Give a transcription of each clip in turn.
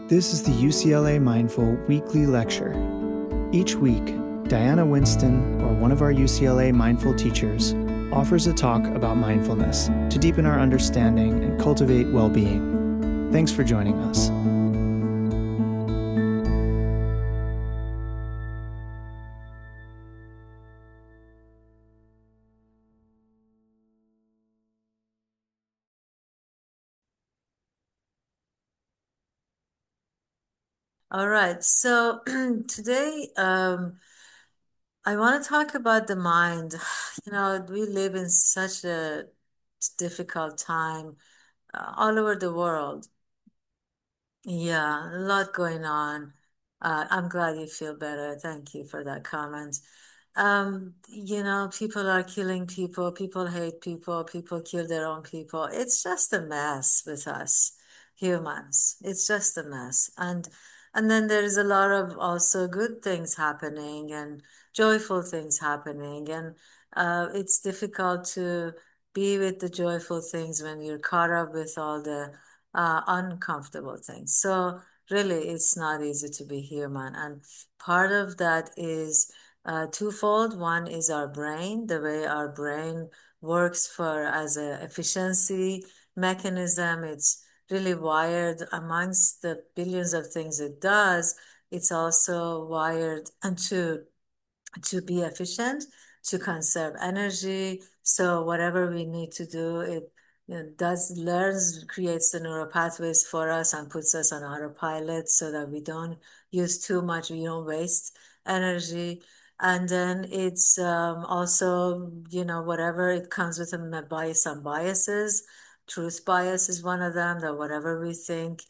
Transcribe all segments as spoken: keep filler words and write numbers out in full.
This is the U C L A Mindful Weekly Lecture. Each week, Diana Winston, or one of our U C L A Mindful teachers, offers a talk about mindfulness to deepen our understanding and cultivate well-being. Thanks for joining us. All right, so today um, I want to talk about the mind. You know, we live in such a difficult time uh, all over the world. Yeah, a lot going on. Uh, I'm glad you feel better. Thank you for that comment. Um, you know, people are killing people, people hate people, people kill their own people. It's just a mess with us humans. It's just a mess. And and then there is a lot of also good things happening and joyful things happening. And uh, it's difficult to be with the joyful things when you're caught up with all the uh, uncomfortable things. So really, it's not easy to be human. And part of that is uh, twofold. One is our brain, the way our brain works for as a efficiency mechanism. It's really wired amongst the billions of things it does. It's also wired to to be efficient, to conserve energy. So whatever we need to do, it you know, does learns, creates the neural pathways for us and puts us on autopilot so that we don't use too much, we don't waste energy. And then it's um, also, you know, whatever it comes with a bias and biases. Truth bias is one of them, that whatever we think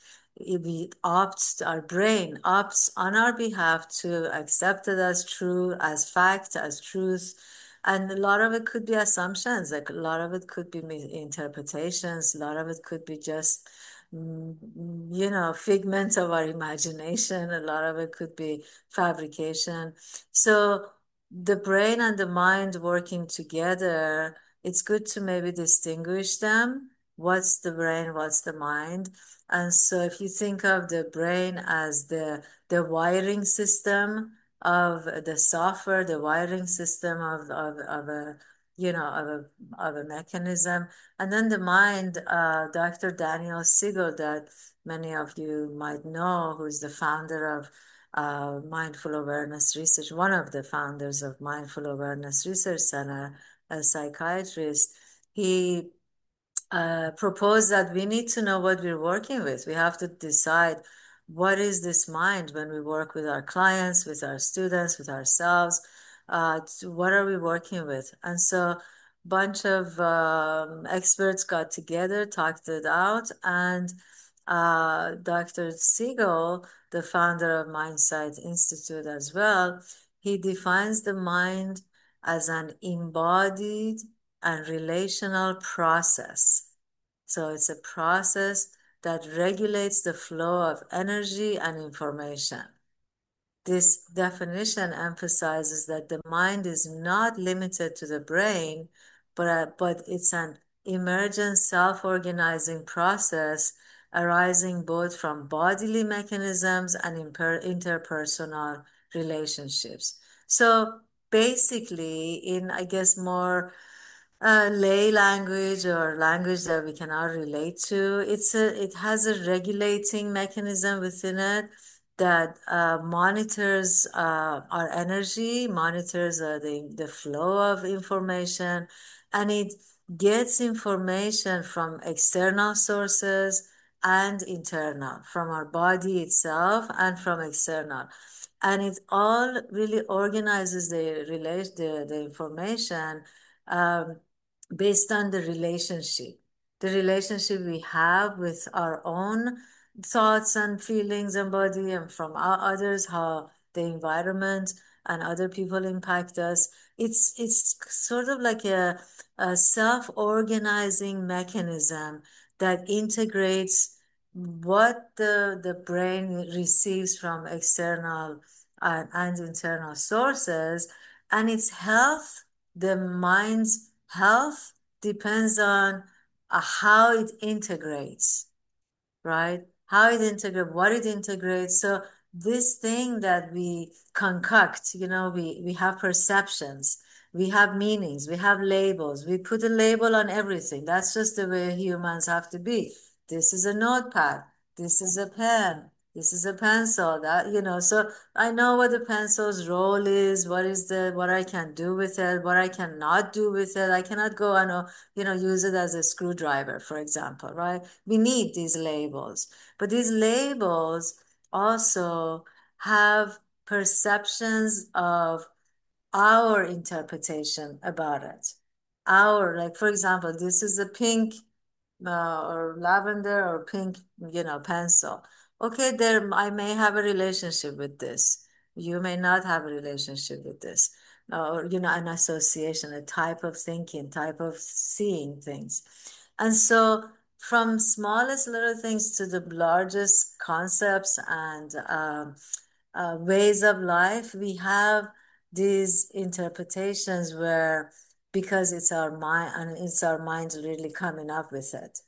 we opt, our brain opts on our behalf to accept it as true, as fact, as truth. And a lot of it could be assumptions, like a lot of it could be interpretations, a lot of it could be just, mm, you know, figments of our imagination, a lot of it could be fabrication. So the brain and the mind working together, it's good to maybe distinguish them. What's the brain? What's the mind? And so if you think of the brain as the the wiring system of the software, the wiring system of, of, of a you know of a of a mechanism, and then the mind, uh, Doctor Daniel Siegel, that many of you might know, who's the founder of uh, Mindful Awareness Research, one of the founders of Mindful Awareness Research Center, a psychiatrist. He uh, propose that we need to know what we're working with. We have to decide what is this mind when we work with our clients, with our students, with ourselves. Uh, what are we working with? And so, a bunch of um, experts got together, talked it out, and uh, Doctor Siegel, the founder of Mindsight Institute as well, he defines the mind as an embodied and relational process. So it's a process that regulates the flow of energy and information. This definition emphasizes that the mind is not limited to the brain, but, uh, but it's an emergent self-organizing process arising both from bodily mechanisms and interpersonal relationships. So basically, in, I guess, more uh, lay language or language that we can all relate to. It's a, it has a regulating mechanism within it that uh, monitors uh, our energy, monitors uh, the, the flow of information, and it gets information from external sources and internal, from our body itself and from external. And it all really organizes the relate the, the information um, based on the relationship, the relationship we have with our own thoughts and feelings and body, and from our others, how the environment and other people impact us. It's it's sort of like a, a self-organizing mechanism that integrates what the the brain receives from external uh, and internal sources, and its health, the mind's health, depends on uh, how it integrates. right? How it integrates, what it integrates. So this thing that we concoct, you know, we, we have perceptions, we have meanings, we have labels, we put a label on everything. That's just the way humans have to be. This is a notepad, this is a pen, this is a pencil, that, you know, so I know what the pencil's role is, what is the, what I can do with it, what I cannot do with it. I cannot go and, uh, you know, use it as a screwdriver, for example, right? We need these labels, but these labels also have perceptions of our interpretation about it. Our, like, for example, this is a pink uh, or lavender or pink, you know, pencil. Okay, there I may have a relationship with this. You may not have a relationship with this. Uh, or, you know, an association, a type of thinking, type of seeing things. And so from smallest little things to the largest concepts and um, uh, ways of life, we have these interpretations where because it's our mind and it's our minds really coming up with it.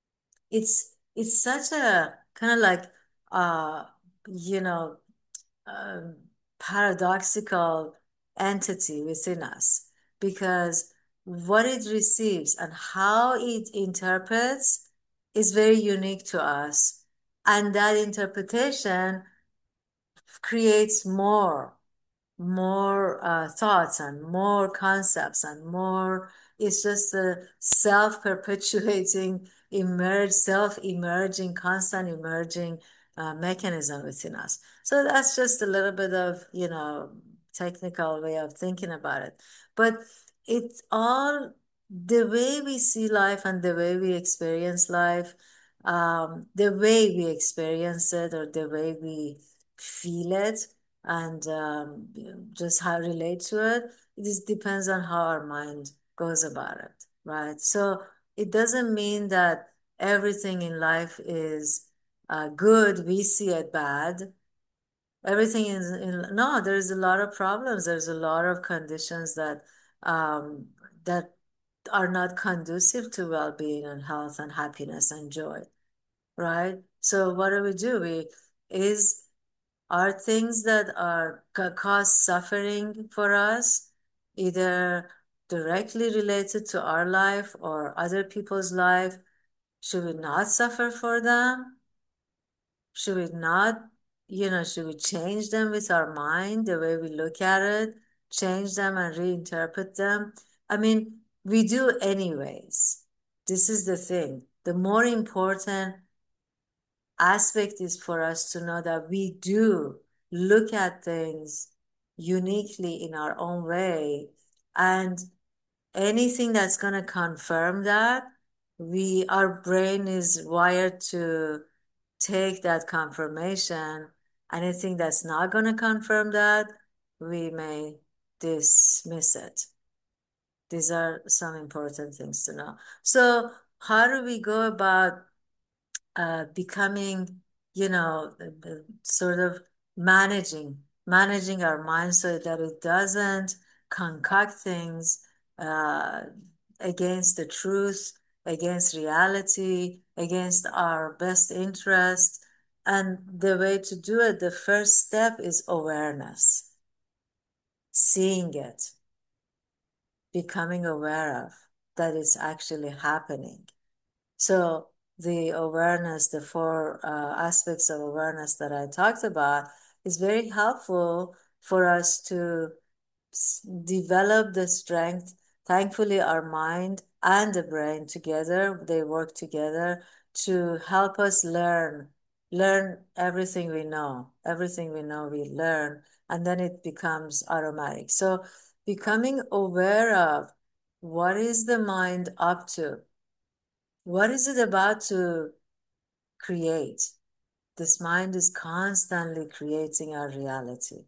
It's it's such a kind of like uh you know um, paradoxical entity within us because what it receives and how it interprets is very unique to us, and that interpretation creates more more uh, thoughts and more concepts and more. It's just a self-perpetuating, emerge, self-emerging, constant emerging uh, mechanism within us. So that's just a little bit of, you know, technical way of thinking about it. But it's all the way we see life and the way we experience life, um, the way we experience it or the way we feel it and um, just how relate to it. It just depends on how our mind goes about it, right? So it doesn't mean that everything in life is uh, good. We see it bad. Everything is in, no. There's a lot of problems. There's a lot of conditions that um, that are not conducive to well-being and health and happiness and joy, right? So what do we do? We is are things that are cause suffering for us, either directly related to our life or other people's life. Should we not suffer for them? Should we not, you know, should we change them with our mind, the way we look at it, change them and reinterpret them? I mean, we do anyways. This is the thing. The more important aspect is for us to know that we do look at things uniquely in our own way. And anything that's going to confirm that, we our brain is wired to take that confirmation. Anything that's not going to confirm that, we may dismiss it. These are some important things to know. So how do we go about uh, becoming, you know, uh, uh, sort of managing, managing our mind so that it doesn't concoct things uh, against the truth, against reality, against our best interest. And the way to do it, the first step is awareness, seeing it, becoming aware of that it's actually happening. So the awareness, the four uh, aspects of awareness that I talked about, is very helpful for us to develop the strength. Thankfully, our mind and the brain together, they work together to help us learn, learn everything we know, everything we know, we learn, and then it becomes automatic. So becoming aware of what is the mind up to? What is it about to create? This mind is constantly creating our reality.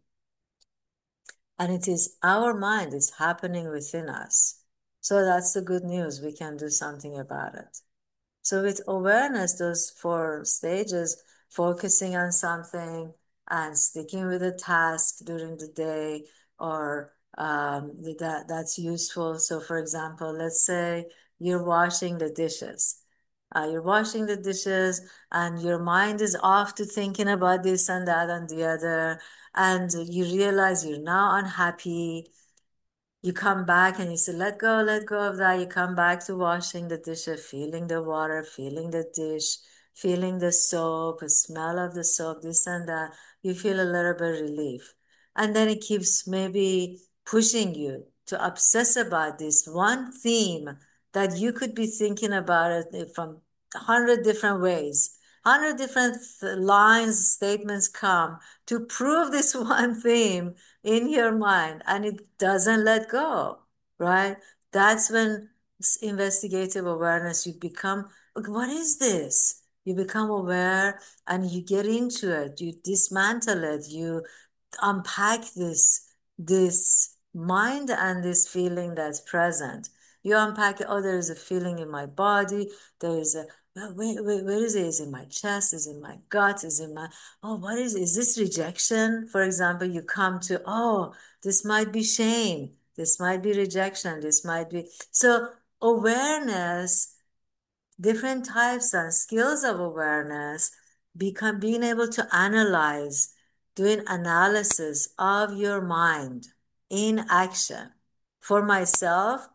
And it is our mind is happening within us. So that's the good news. We can do something about it. So with awareness, those four stages, focusing on something and sticking with a task during the day, or um, that that's useful. So for example, let's say you're washing the dishes. Uh, you're washing the dishes and your mind is off to thinking about this and that and the other. And you realize you're now unhappy. You come back and you say, let go, let go of that. You come back to washing the dishes, feeling the water, feeling the dish, feeling the soap, the smell of the soap, this and that. You feel a little bit relief. And then it keeps maybe pushing you to obsess about this one theme that you could be thinking about it from a hundred different ways. Hundred different lines, statements come to prove this one theme in your mind, and it doesn't let go, right? That's when investigative awareness, you become, what is this? You become aware and you get into it, you dismantle it, you unpack this, this mind and this feeling that's present. You unpack it, oh, there is a feeling in my body, there is a, where, where, where is it? Is it in my chest? Is it in my gut? Is it in my, oh, what is, is this rejection? For example, you come to, oh, this might be shame. This might be rejection. This might be, so awareness, different types and skills of awareness, become being able to analyze, doing analysis of your mind in action. For myself,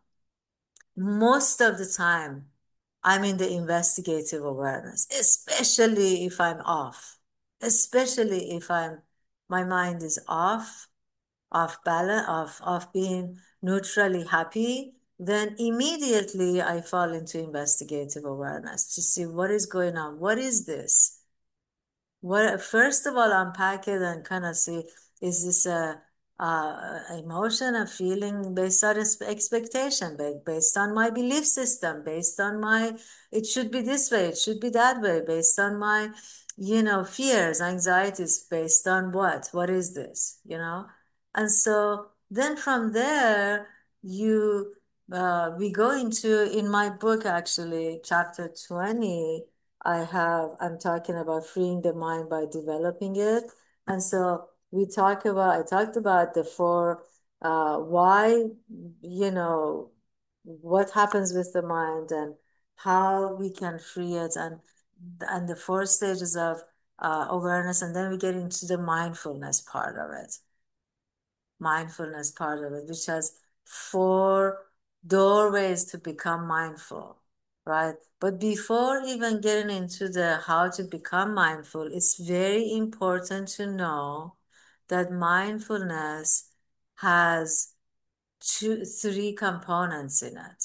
most of the time, I'm in the investigative awareness, especially if I'm off, especially if I'm, my mind is off, off balance, off, off being neutrally happy, then immediately I fall into investigative awareness to see what is going on. What is this? What, first of all, unpack it and kind of see, is this a, a emotion, a feeling based on expectation, based on my belief system, based on my, it should be this way, it should be that way, based on my, you know, fears, anxieties, based on what? What is this, you know? And so then from there, you, uh, we go into, in my book, actually, chapter twenty, I have, I'm talking about freeing the mind by developing it. And so we talk about, I talked about the four, uh, why, you know, what happens with the mind and how we can free it, and, and the four stages of uh, awareness. And then we get into the mindfulness part of it. Mindfulness part of it, which has four doorways to become mindful, right? But before even getting into the how to become mindful, it's very important to know that mindfulness has two, three components in it.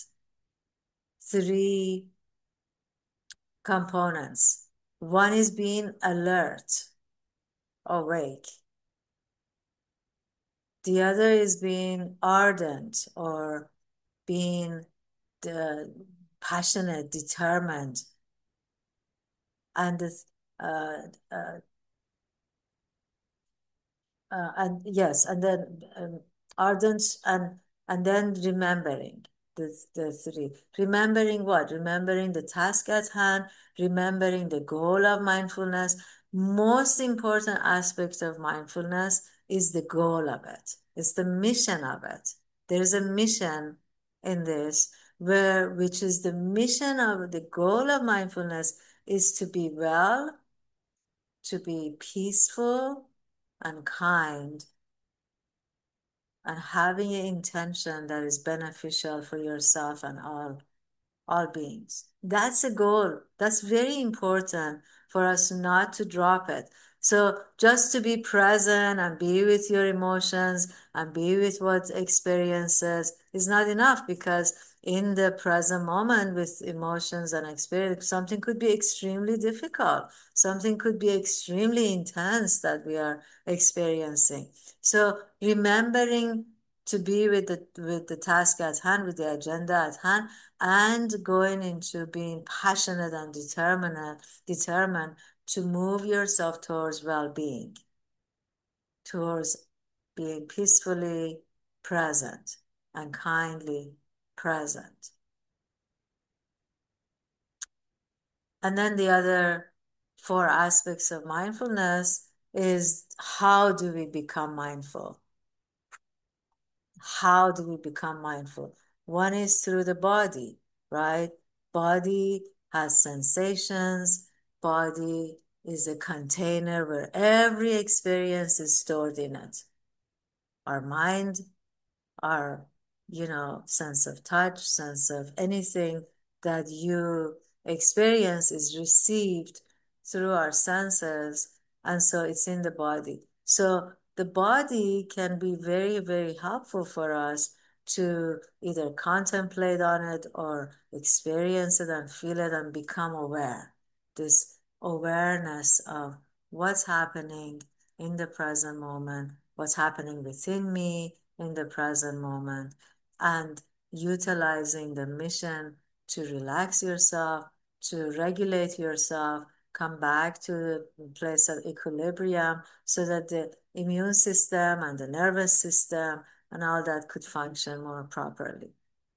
Three components. One is being alert, awake. The other is being ardent or being the passionate, determined, and uh, uh, uh, and yes, and then um, ardent, and and then remembering the the three. Remembering what? Remembering the task at hand, remembering the goal of mindfulness. Most important aspect of mindfulness is the goal of it. It's the mission of it. There is a mission in this, where which is the mission of the goal of mindfulness is to be well, to be peaceful and kind, and having an intention that is beneficial for yourself and all all beings. That's a goal. That's very important for us not to drop it. So just to be present and be with your emotions and be with what experiences is not enough, because in the present moment with emotions and experience, something could be extremely difficult. Something could be extremely intense that we are experiencing. So remembering to be with the with the task at hand, with the agenda at hand, and going into being passionate and determined, determined to move yourself towards well-being, towards being peacefully present and kindly present. And then the other four aspects of mindfulness is, how do we become mindful? How do we become mindful? One is through the body, right? Body has sensations. Body is a container where every experience is stored in it. Our mind, our, you know, sense of touch, sense of anything that you experience is received through our senses, and so it's in the body. So the body can be very, very helpful for us to either contemplate on it or experience it and feel it and become aware. This awareness of what's happening in the present moment, what's happening within me in the present moment, and utilizing the mission to relax yourself, to regulate yourself, come back to the place of equilibrium so that the immune system and the nervous system and all that could function more properly.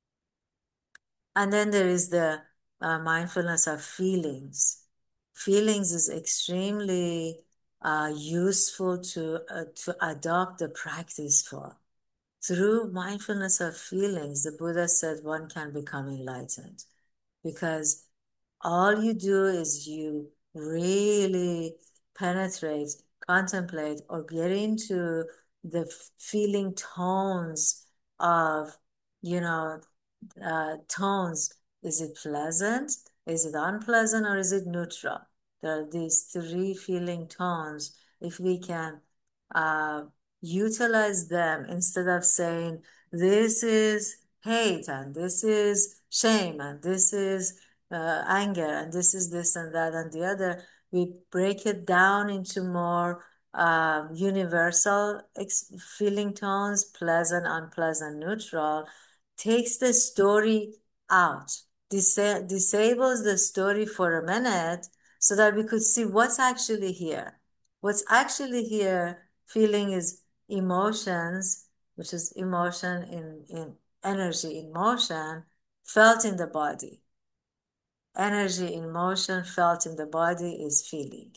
And then there is the uh, mindfulness of feelings. Feelings is extremely uh, useful to, uh, to adopt the practice for. Through mindfulness of feelings, the Buddha said one can become enlightened, because all you do is you really penetrate, contemplate, or get into the feeling tones of, you know, uh, tones. Is it pleasant? Is it unpleasant? Or is it neutral? There are these three feeling tones. If we can uh, utilize them instead of saying, this is hate, and this is shame, and this is uh, anger, and this is this and that and the other, we break it down into more um, universal feeling tones, pleasant, unpleasant, neutral, takes the story out, Disa- disables the story for a minute so that we could see what's actually here. What's actually here, feeling is emotions, which is emotion in, in energy in motion, felt in the body. Energy in motion felt in the body is feeling.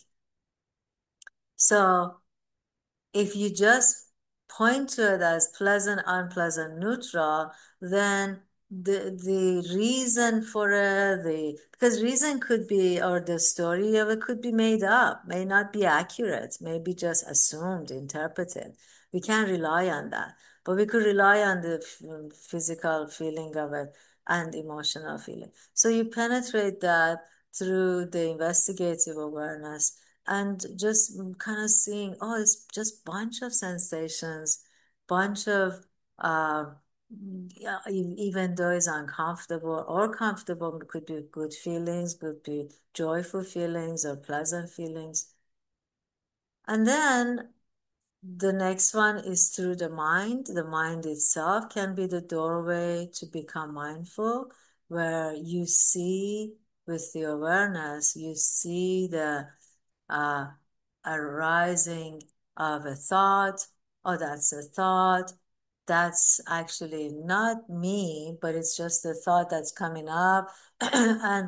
So if you just point to it as pleasant, unpleasant, neutral, then the the reason for it, the because reason could be, or the story of it could be made up, may not be accurate, may be just assumed, interpreted. We can't rely on that, but we could rely on the physical feeling of it and emotional feeling. So you penetrate that through the investigative awareness and just kind of seeing, oh, it's just bunch of sensations, bunch of uh, yeah, e- even though it's uncomfortable or comfortable, it could be good feelings, could be joyful feelings or pleasant feelings. And then the next one is through the mind. The mind itself can be the doorway to become mindful, where you see with the awareness, you see the uh, arising of a thought. Oh, that's a thought. That's actually not me, but it's just a thought that's coming up. And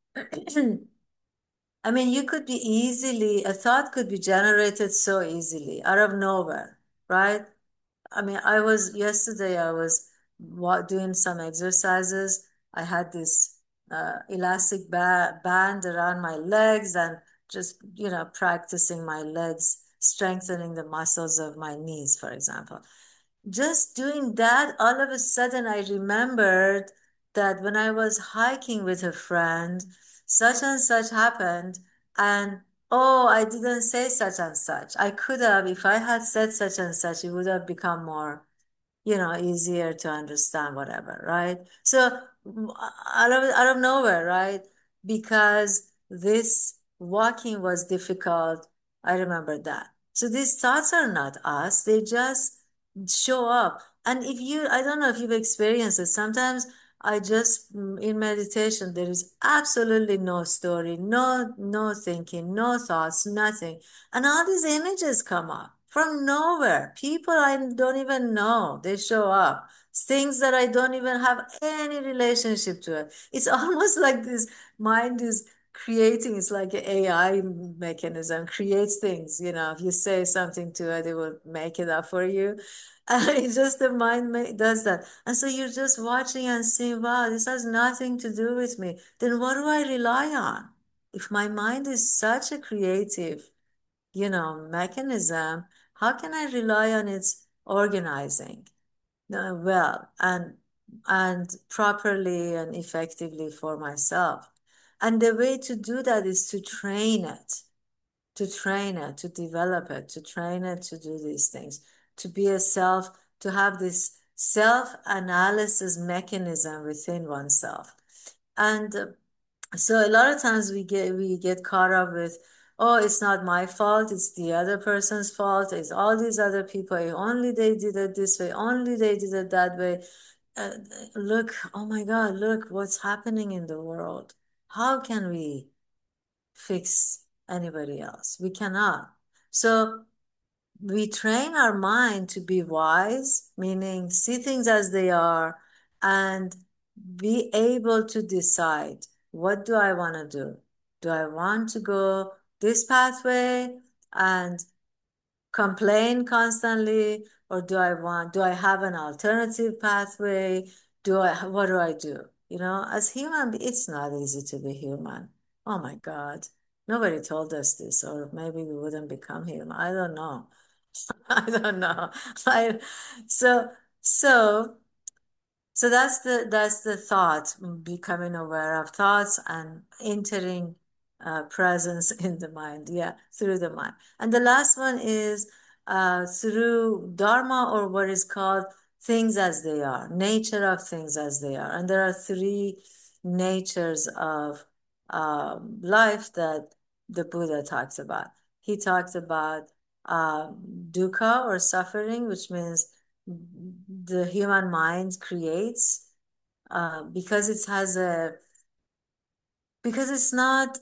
I mean, you could be easily, a thought could be generated so easily out of nowhere, right? I mean, I was, yesterday, I was doing some exercises. I had this uh, elastic ba band around my legs and just, you know, practicing my legs, strengthening the muscles of my knees, for example. Just doing that, all of a sudden I remembered that when I was hiking with a friend, such and such happened, and oh, I didn't say such and such. I could have, if I had said such and such, it would have become more, you know, easier to understand, whatever, right? So out of out of nowhere, right? Because this walking was difficult, I remember that. So these thoughts are not us, they just show up. And if you, I don't know if you've experienced it, sometimes I just mm, in meditation there is absolutely no story, no no thinking, no thoughts, nothing, and all these images come up from nowhere. People I don't even know, they show up. Things that I don't even have any relationship to it. It's almost like this mind is creating, it's like an A I mechanism, creates things, you know, if you say something to it, it will make it up for you. And it's just the mind ma- does that. And so you're just watching and seeing, wow, this has nothing to do with me. Then what do I rely on? If my mind is such a creative, you know, mechanism, how can I rely on its organizing uh, well and and properly and effectively for myself? And the way to do that is to train it, to train it, to develop it, to train it to do these things, to be a self, to have this self-analysis mechanism within oneself. And uh, so a lot of times we get we get caught up with, oh, it's not my fault, it's the other person's fault, it's all these other people, if only they did it this way, only they did it that way. Uh, look, oh my God, look what's happening in the world. How can we fix anybody else? We cannot. So we train our mind to be wise, meaning see things as they are and be able to decide, what do I want to do? Do I want to go this pathway and complain constantly, or do I want, do I have an alternative pathway? Do I, what do I do? You know, as human, it's not easy to be human. Oh my God. Nobody told us this, or maybe we wouldn't become human. I don't know. I don't know. I, so, so so that's the that's the thought, becoming aware of thoughts and entering uh, presence in the mind. Yeah, through the mind. And the last one is uh, through Dharma, or what is called things as they are, nature of things as they are. And there are three natures of um, life that the Buddha talks about. He talks about uh, dukkha, or suffering, which means the human mind creates uh, because it has a because it's not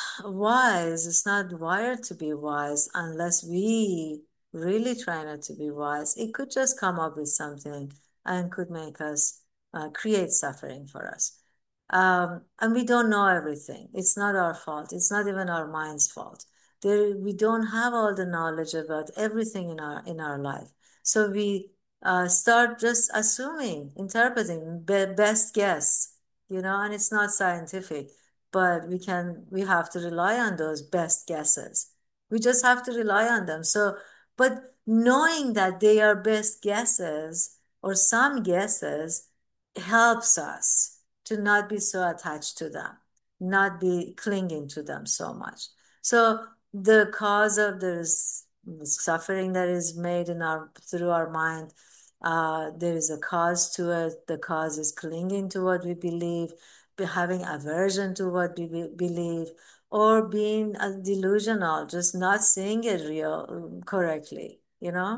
wise, it's not wired to be wise unless we really try not to be wise. It could just come up with something and could make us uh, create suffering for us. Um, and we don't know everything. It's not our fault. It's not even our mind's fault. There, we don't have all the knowledge about everything in our in our life. So we uh, start just assuming, interpreting, be best guess, you know, and it's not scientific, but we can, we have to rely on those best guesses. We just have to rely on them. So, but knowing that they are best guesses or some guesses helps us to not be so attached to them, not be clinging to them so much. So the cause of this suffering that is made in our through our mind, uh, there is a cause to it. The cause is clinging to what we believe, having aversion to what we be believe, or being uh, delusional, just not seeing it real correctly, you know?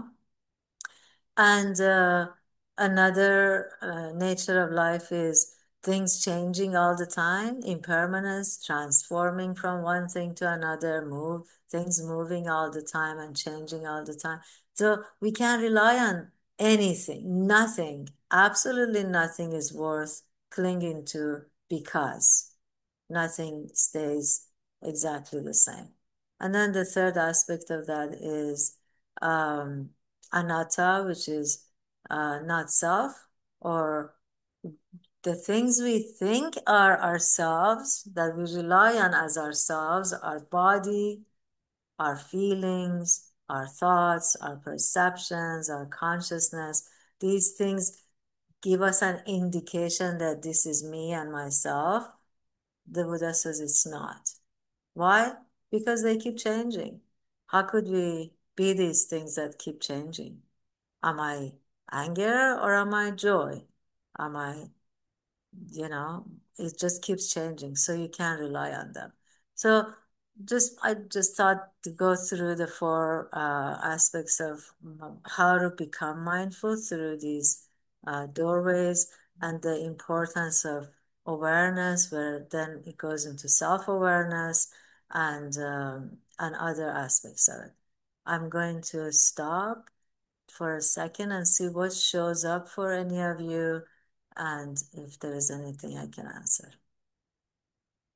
And uh, another uh, nature of life is things changing all the time, impermanence, transforming from one thing to another, move, things moving all the time and changing all the time. So we can't rely on anything, nothing, absolutely nothing is worth clinging to, because nothing stays exactly the same. And then the third aspect of that is um, anatta, which is uh, not self, or the things we think are ourselves, that we rely on as ourselves, our body, our feelings, our thoughts, our perceptions, our consciousness. These things give us an indication that this is me and myself. The Buddha says it's not. Why? Because they keep changing. How could we be these things that keep changing? Am I anger or am I joy? Am I, you know, it just keeps changing, so you can't rely on them. So just I just thought to go through the four uh, aspects of um, how to become mindful through these uh, doorways, and the importance of awareness, where then it goes into self-awareness, and um, and other aspects of it. I'm going to stop for a second and see what shows up for any of you, and if there is anything I can answer.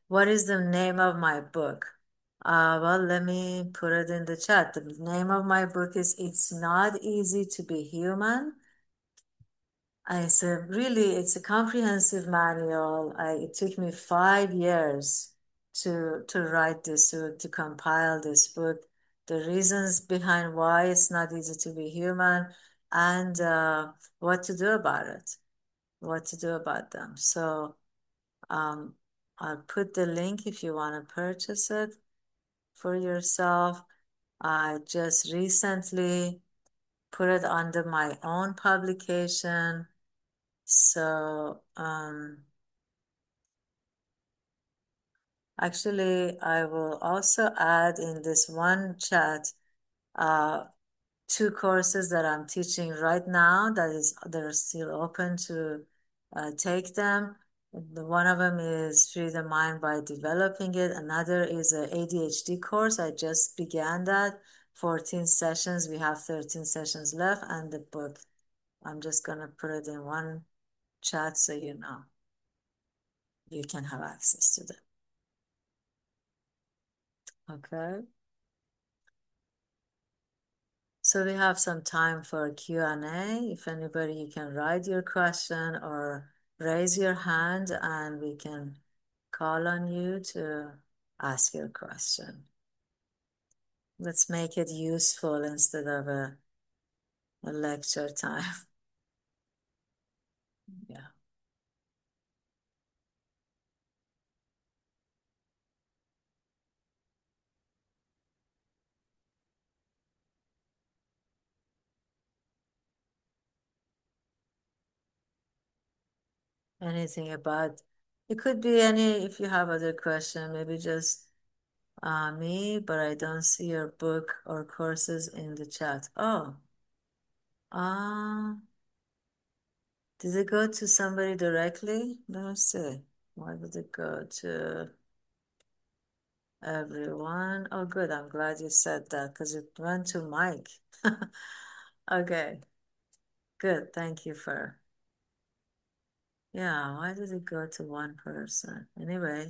What is the name of my book? Uh, well, let me put it in the chat. The name of my book is It's Not Easy to Be Human. And it's a really, it's a comprehensive manual. I, it took me five years to to write this, to, to compile this book, the reasons behind why it's not easy to be human, and uh, what to do about it, what to do about them. So um, I'll put the link if you want to purchase it for yourself. I just recently put it under my own publication. So um, actually, I will also add in this one chat uh, two courses that I'm teaching right now that is that are still open to uh, take them. The one of them is Free the Mind by Developing It. Another is a ADHD course. I just began that. fourteen sessions. We have thirteen sessions left, and the book. I'm just gonna put it in one chat so you know you can have access to them. Okay. So we have some time for Q and A. If anybody, you can write your question or raise your hand and we can call on you to ask your question. Let's make it useful instead of a, a lecture time. Yeah. Anything about, it could be any, if you have other question, maybe just uh, me, but I don't see your book or courses in the chat. Oh, uh, did it go to somebody directly? Let me see. Why did it go to everyone? Oh, good. I'm glad you said that because it went to Mike. Okay, good. Thank you for. Yeah, why did it go to one person? Anyway,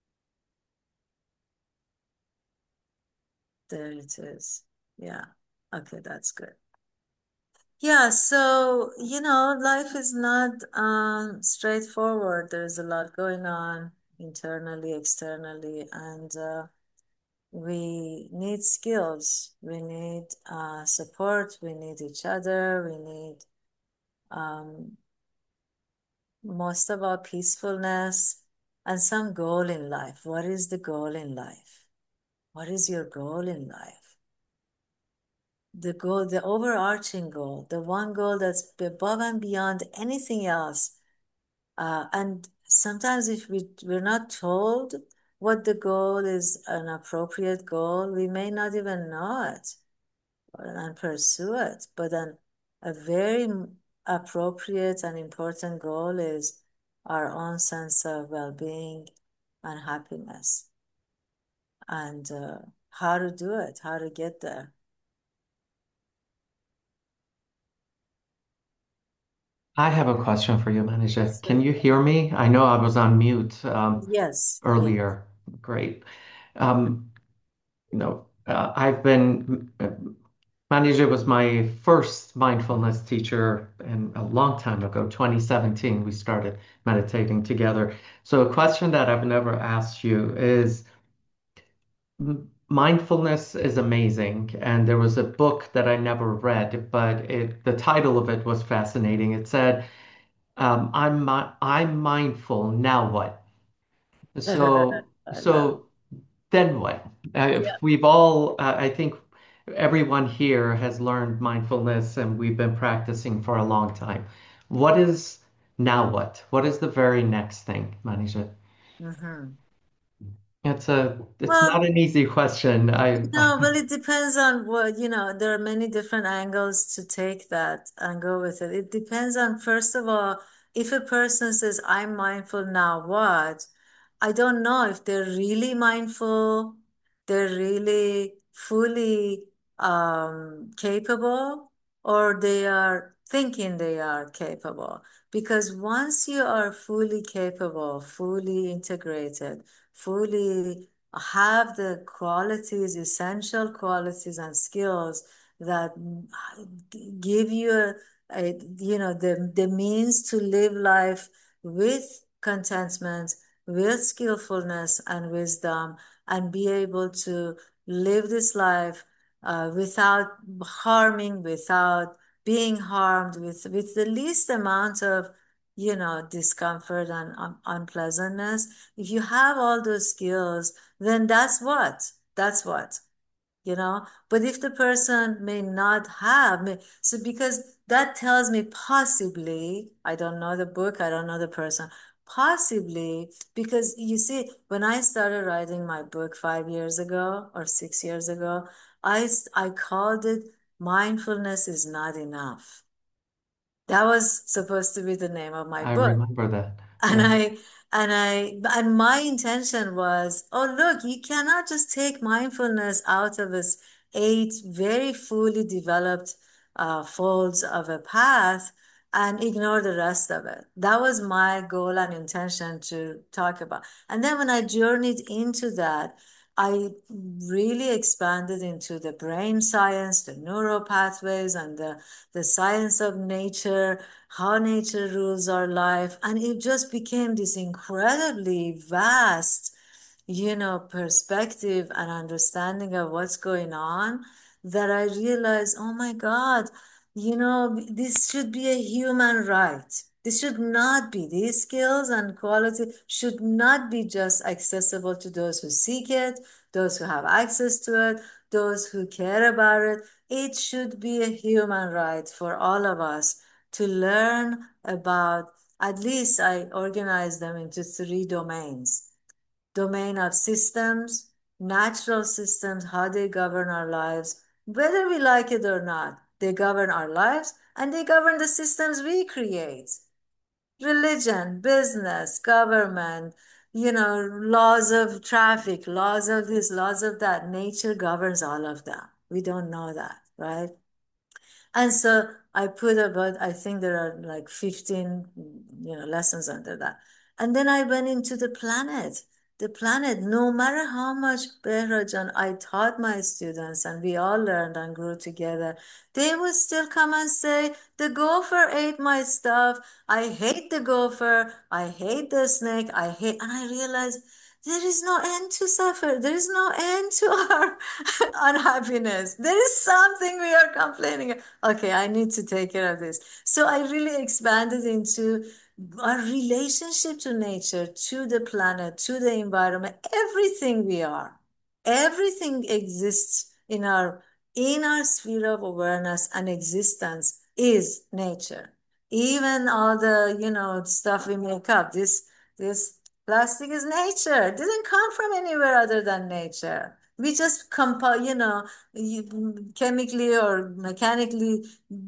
there it is. Yeah. Okay, that's good. Yeah, so, you know, life is not um, straightforward. There's a lot going on internally, externally, and uh, we need skills. We need uh, support. We need each other. We need um, most of all peacefulness and some goal in life. What is the goal in life? What is your goal in life? The goal, the overarching goal, the one goal that's above and beyond anything else. Uh, and sometimes if we, we're not told what the goal is, an appropriate goal, we may not even know it and pursue it. But then a very appropriate and important goal is our own sense of well-being and happiness and uh, how to do it, how to get there. I have a question for you, manager. Can So, you hear me? I know I was on mute um, yes, yes. earlier. Great. Um, you know, uh, I've been, uh, manager was my first mindfulness teacher and a long time ago, twenty seventeen, we started meditating together. So a question that I've never asked you is, m- mindfulness is amazing. And there was a book that I never read, but it, the title of it was fascinating. It said, um, I'm mi- I'm mindful. Now what? So I love. so then what? Uh, Yeah. if we've all, uh, I think everyone here has learned mindfulness and we've been practicing for a long time. What is now what? What is the very next thing, Manisha? Mm-hmm. It's a it's not Well, an easy question. I no, well, it depends on what, you know, there are many different angles to take that and go with it. It depends on, first of all, if a person says, I'm mindful now, what? I don't know if they're really mindful, they're really fully um, capable, or they are thinking they are capable. Because once you are fully capable, fully integrated, fully have the qualities, essential qualities and skills that give you a, a, you know, the, the means to live life with contentment, with skillfulness and wisdom, and be able to live this life uh, without harming, without being harmed, with, with the least amount of, you know, discomfort and un- unpleasantness. If you have all those skills, then that's what, that's what, you know. But if the person may not have, may, so because that tells me possibly, I don't know the book, I don't know the person, possibly, because you see, when I started writing my book five years ago or six years ago, I, I called it Mindfulness is Not Enough. That was supposed to be the name of my I book. remember that. And Yeah. I, and I, and my intention was, oh, look, you cannot just take mindfulness out of its eight very fully developed uh, folds of a path and ignore the rest of it. That was my goal and intention to talk about. And then when I journeyed into that, I really expanded into the brain science, the neural pathways, and the, the science of nature, how nature rules our life. And it just became this incredibly vast, you know, perspective and understanding of what's going on, that I realized, oh my God, you know, this should be a human right. This should not be, these skills and quality should not be just accessible to those who seek it, those who have access to it, those who care about it. It should be a human right for all of us to learn about. At least I organize them into three domains: domain of systems, natural systems, how they govern our lives, whether we like it or not. They govern our lives and they govern the systems we create. Religion, business, government, you know, laws of traffic, laws of this, laws of that. Nature governs all of them. We don't know that, right? And so I put about, I think there are like fifteen, you know, lessons under that. And then I went into the planet. The planet, no matter how much Behrajan I taught my students and we all learned and grew together, they would still come and say, the gopher ate my stuff. I hate the gopher. I hate the snake. I hate, and I realized there is no end to suffer. There is no end to our unhappiness. There is something we are complaining. Okay, I need to take care of this. So I really expanded into our relationship to nature, to the planet, to the environment, everything we are. Everything exists in our in our sphere of awareness and existence is nature. Even all the, you know, stuff we make up, this this plastic is nature. It didn't come from anywhere other than nature. We just compile, you know, chemically or mechanically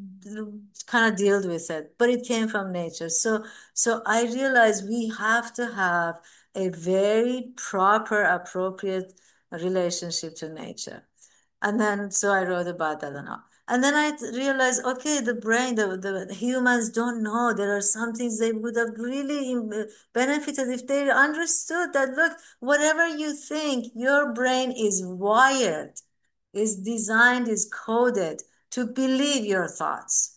kind of dealt with it, but it came from nature. So, so I realized we have to have a very proper, appropriate relationship to nature. And then, so I wrote about that and all. And then I realized, okay, the brain, the, the humans don't know. There are some things they would have really benefited if they understood that, look, whatever you think, your brain is wired, is designed, is coded to believe your thoughts.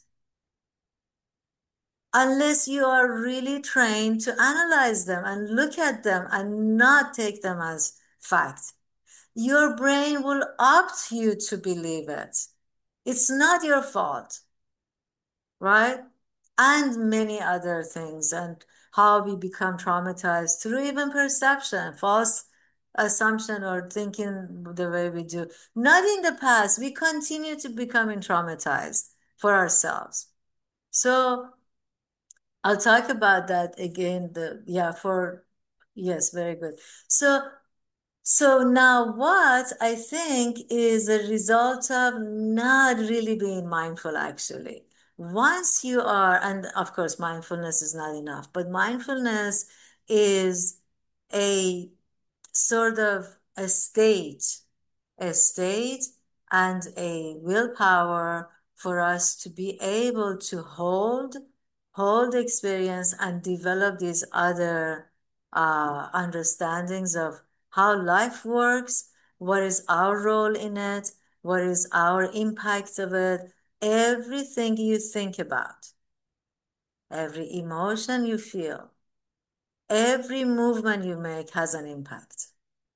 Unless you are really trained to analyze them and look at them and not take them as fact, your brain will opt you to believe it. It's not your fault, right? And many other things, and how we become traumatized through even perception, false assumption, or thinking the way we do. Not in the past, we continue to becoming traumatized for ourselves. So I'll talk about that again. The yeah, for yes, very good. So so now what I think is a result of not really being mindful, actually. Once you are, and of course, mindfulness is not enough, but mindfulness is a sort of a state, a state and a willpower for us to be able to hold, hold experience and develop these other uh, understandings of how life works, what is our role in it, what is our impact of it. Everything you think about, every emotion you feel, every movement you make has an impact.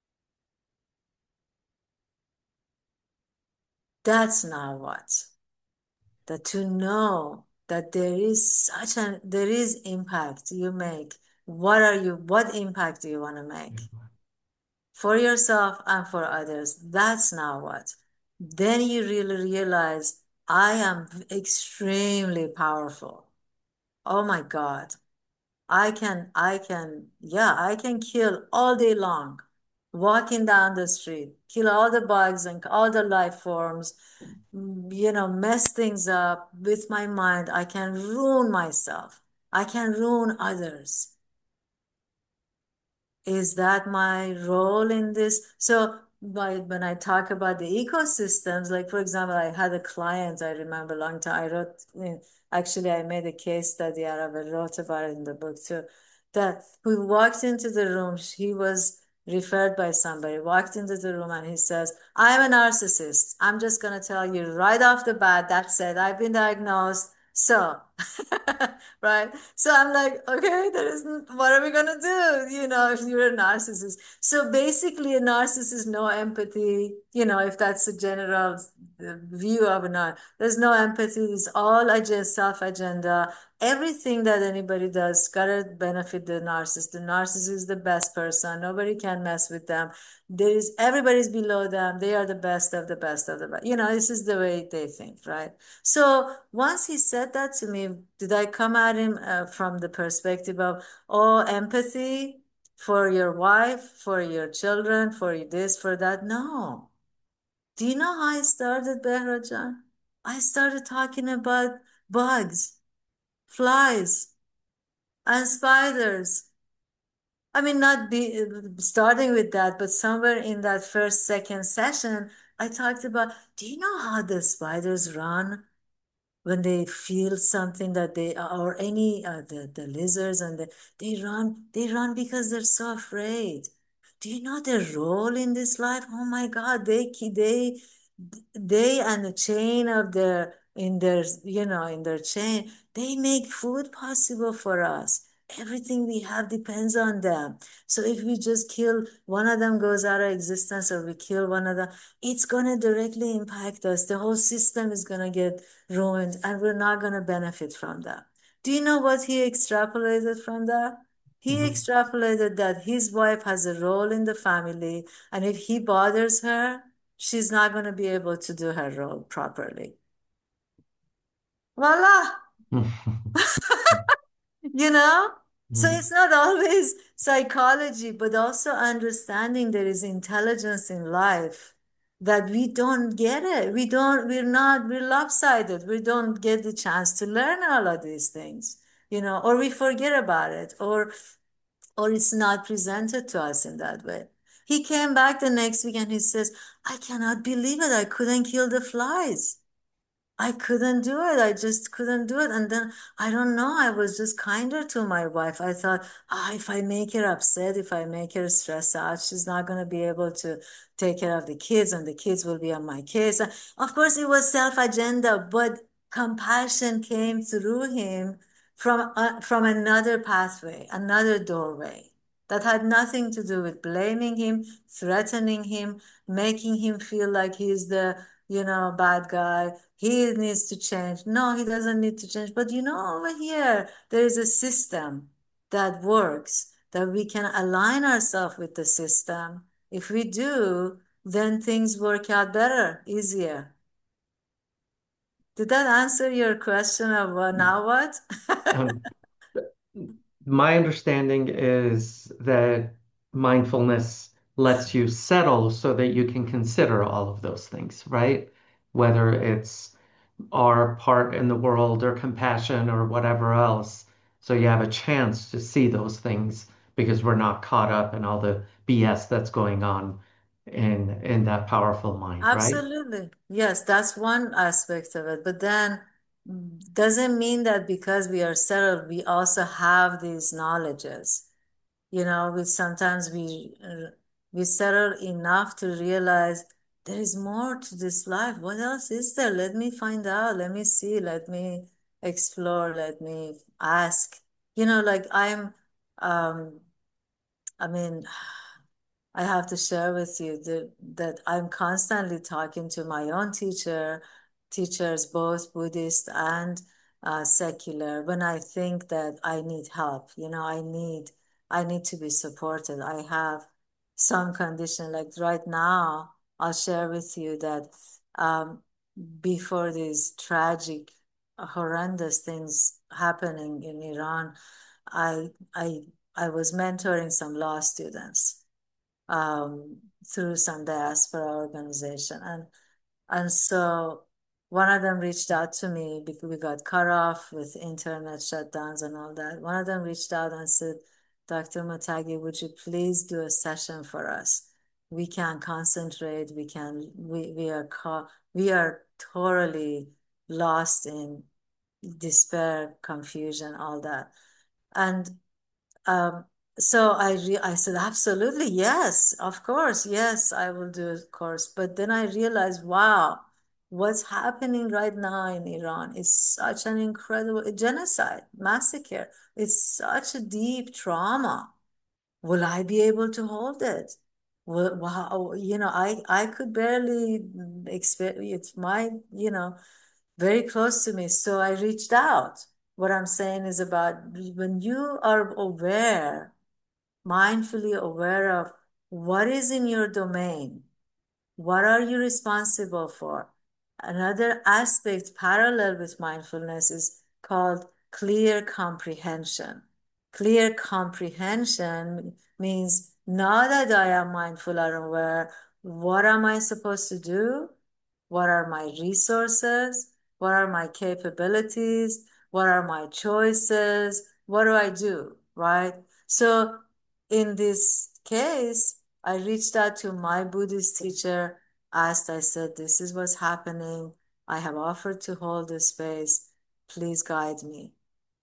That's now what. That to know that there is such an, there is impact you make. What are you, what impact do you want to make? For yourself and for others. That's now what. Then you really realize I am extremely powerful. Oh my God. I can, I can, yeah, I can kill all day long, walking down the street, kill all the bugs and all the life forms, mm, you know, mess things up with my mind. I can ruin myself. I can ruin others. Is that my role in this? So by, when I talk about the ecosystems, like for example, I had a client, I remember a long time, I wrote, actually I made a case study out of it, wrote about it in the book too, that who walked into the room, he was referred by somebody, walked into the room and he says, I'm a narcissist. I'm just going to tell you right off the bat, that's it. I've been diagnosed. So, right? So I'm like, okay, there isn't, what are we gonna do? You know, if you're a narcissist. So basically, a narcissist, no empathy, you know, if that's a general uh, view of a nar, there's no empathy, it's all agenda, self-agenda. Everything that anybody does gotta benefit the narcissist. The narcissist is the best person. Nobody can mess with them. There is everybody's below them. They are the best of the best of the best. You know, this is the way they think, right? So once he said that to me, did I come at him uh, from the perspective of, oh, empathy for your wife, for your children, for this, for that? No. Do you know how I started, Behrajan? I started talking about bugs, flies, and spiders. I mean, not be starting with that, but somewhere in that first, second session, I talked about, do you know how the spiders run when they feel something that they, or any uh, the, the lizards, and the, they run, they run because they're so afraid. Do you know their role in this life? Oh my God, they they they and the chain of their in their you know in their chain, they make food possible for us. Everything we have depends on them. So if we just kill one of them, goes out of existence, or we kill one of them, it's going to directly impact us. The whole system is going to get ruined and we're not going to benefit from that. Do you know what he extrapolated from that? He Mhm. extrapolated that his wife has a role in the family, and if he bothers her, she's not going to be able to do her role properly. Voila! You know? So it's not always psychology, but also understanding there is intelligence in life that we don't get it. We don't, we're not, we're lopsided. We don't get the chance to learn all of these things, you know, or we forget about it, or or it's not presented to us in that way. He came back the next week and he says, I cannot believe it. I couldn't kill the flies. I couldn't do it. I just couldn't do it. And then I don't know. I was just kinder to my wife. I thought, ah, if I make her upset, if I make her stress out, she's not going to be able to take care of the kids, and the kids will be on my case. Of course, it was self agenda, but compassion came through him from uh, from another pathway, another doorway that had nothing to do with blaming him, threatening him, making him feel like he's the, you know, bad guy. He needs to change. No, he doesn't need to change. But you know, over here, there is a system that works, that we can align ourselves with the system. If we do, then things work out better, easier. Did that answer your question of uh, now what? Um, my understanding is that mindfulness lets you settle so that you can consider all of those things, right? Whether it's our part in the world or compassion or whatever else. So you have a chance to see those things because we're not caught up in all the B S that's going on in in that powerful mind, right? Absolutely. Yes, that's one aspect of it. But then doesn't mean that because we are settled, we also have these knowledges. You know, we sometimes we uh, we settle enough to realize there is more to this life. What else is there? Let me find out. Let me see. Let me explore. Let me ask. You know, like I'm, um, I mean, I have to share with you that, that I'm constantly talking to my own teacher, teachers, both Buddhist and uh, secular, when I think that I need help. You know, I need I need to be supported. I have some condition, like right now, I'll share with you that um, before these tragic, horrendous things happening in Iran, I I I was mentoring some law students um, through some diaspora organization. And and so one of them reached out to me because we got cut off with internet shutdowns and all that. One of them reached out and said, Doctor Matagi, would you please do a session for us? We can concentrate. We can. We we are we are totally lost in despair, confusion, all that. And um, so I re I said, absolutely, yes, of course, yes, I will do a course. But then I realized, wow, what's happening right now in Iran is such an incredible genocide, massacre. It's such a deep trauma. Will I be able to hold it? Will, wow, you know, I I could barely experience it's my, you know, very close to me. So I reached out. What I'm saying is about when you are aware, mindfully aware of what is in your domain, what are you responsible for? Another aspect parallel with mindfulness is called clear comprehension. Clear comprehension means now that I am mindful and aware, what am I supposed to do? What are my resources? What are my capabilities? What are my choices? What do I do? Right? So in this case, I reached out to my Buddhist teacher, asked, I said, this is what's happening. I have offered to hold this space. Please guide me.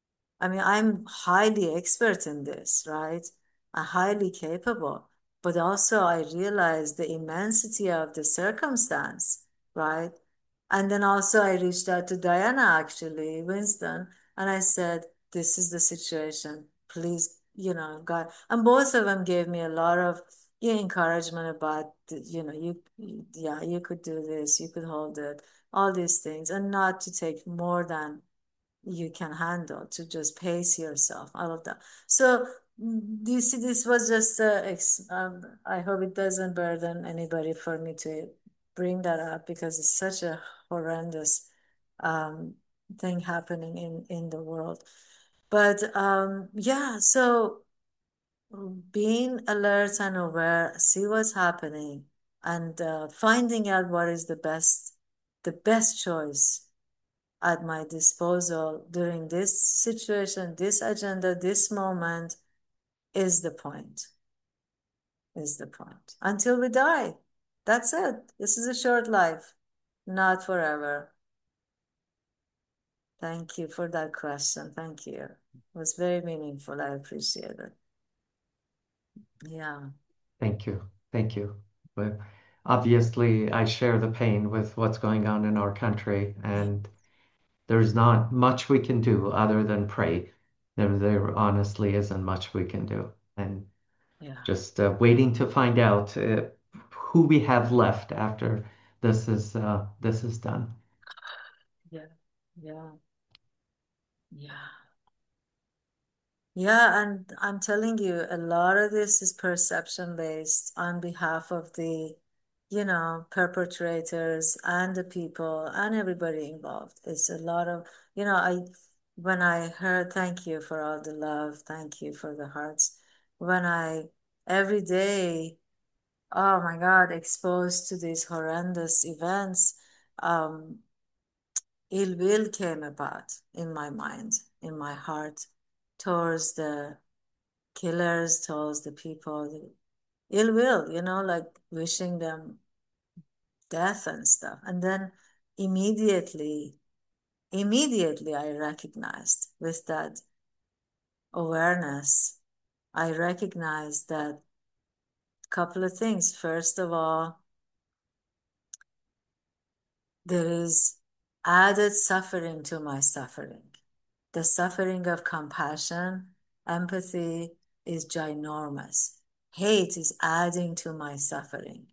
I mean, I'm highly expert in this, right? I'm highly capable, but also I realize the immensity of the circumstance, right? And then also I reached out to Diana, actually, Winston, and I said, this is the situation. Please, you know, God. And both of them gave me a lot of yeah, encouragement about, you know, you, yeah, you could do this, you could hold it, all these things, and not to take more than you can handle, to just pace yourself, all of that. So do you see, this was just uh, ex um, I hope it doesn't burden anybody for me to bring that up because it's such a horrendous um, thing happening in in the world. But um, yeah, so being alert and aware, see what's happening, and uh, finding out what is the best the best choice at my disposal during this situation, this agenda, this moment is the point, is the point. Until we die. That's it. This is a short life, not forever. Thank you for that question. Thank you. It was very meaningful. I appreciate it. Yeah. Thank you. Thank you. But obviously, I share the pain with what's going on in our country, and there's not much we can do other than pray. There, there honestly isn't much we can do. And Yeah. just uh, waiting to find out uh, who we have left after this is uh, this is done. Yeah. Yeah. Yeah. Yeah, and I'm telling you, a lot of this is perception based on behalf of the, you know, perpetrators and the people and everybody involved. It's a lot of, you know, I, when I heard, thank you for all the love, thank you for the hearts. When I, every day, oh my God, exposed to these horrendous events, um, ill will came about in my mind, in my heart, towards the killers, towards the people, the ill will, you know, like wishing them death and stuff. And then immediately, immediately I recognized with that awareness, I recognized that couple of things. First of all, there is added suffering to my suffering. The suffering of compassion, empathy is ginormous. Hate is adding to my suffering.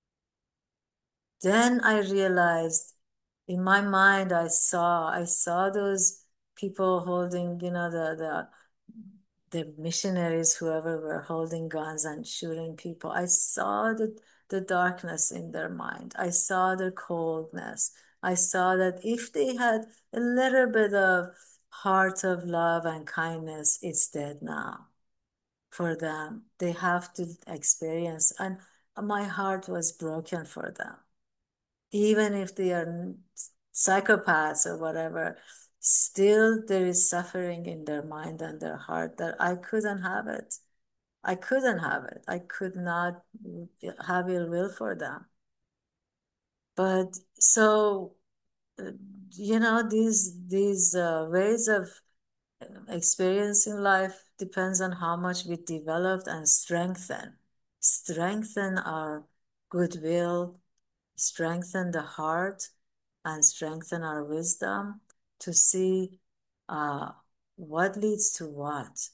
Then I realized, in my mind, I saw, I saw those people holding, you know, the, the, the missionaries, whoever were holding guns and shooting people. I saw the, the darkness in their mind. I saw the coldness. I saw that if they had a little bit of heart of love and kindness, it's dead now for them. They have to experience, and my heart was broken for them. Even if they are psychopaths or whatever, still there is suffering in their mind and their heart that I couldn't have it. I couldn't have it. I could not have ill will for them. But so, you know, these, these uh, ways of experiencing life depends on how much we developed and strengthen. Strengthen our goodwill, strengthen the heart, and strengthen our wisdom to see uh, what leads to what.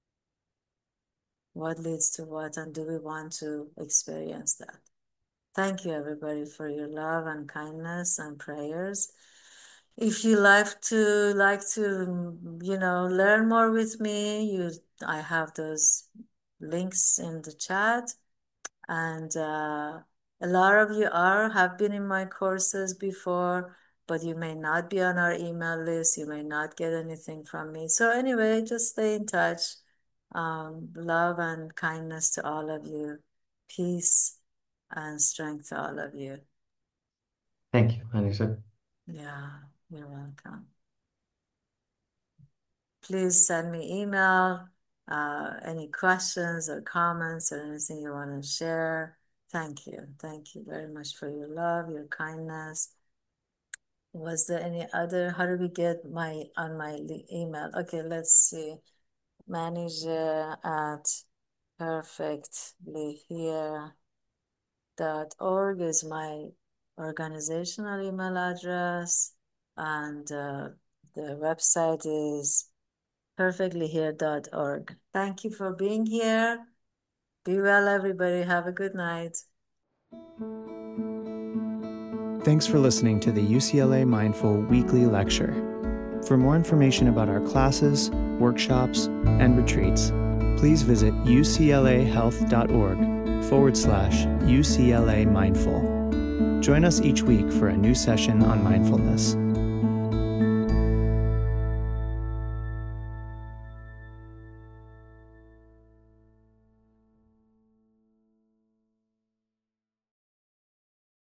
What leads to what, and do we want to experience that? Thank you, everybody, for your love and kindness and prayers. If you like to like to, you know, learn more with me, you I have those links in the chat, and uh, a lot of you are have been in my courses before, but you may not be on our email list. You may not get anything from me. So anyway, just stay in touch. Um, love and kindness to all of you. Peace and strength to all of you. Thank you, Manisha. Yeah, you're welcome. Please send me email, uh, any questions or comments or anything you want to share. Thank you. Thank you very much for your love, your kindness. Was there any other, how do we get my, on my email? Okay, let's see. Manager at perfectly here dot org is my organizational email address, and uh, the website is perfectly here dot org. Thank you for being here. Be well, everybody. Have a good night. Thanks for listening to the U C L A Mindful Weekly Lecture. For more information about our classes, workshops, and retreats, please visit uclahealth.org forward slash UCLA Mindful. Join us each week for a new session on mindfulness.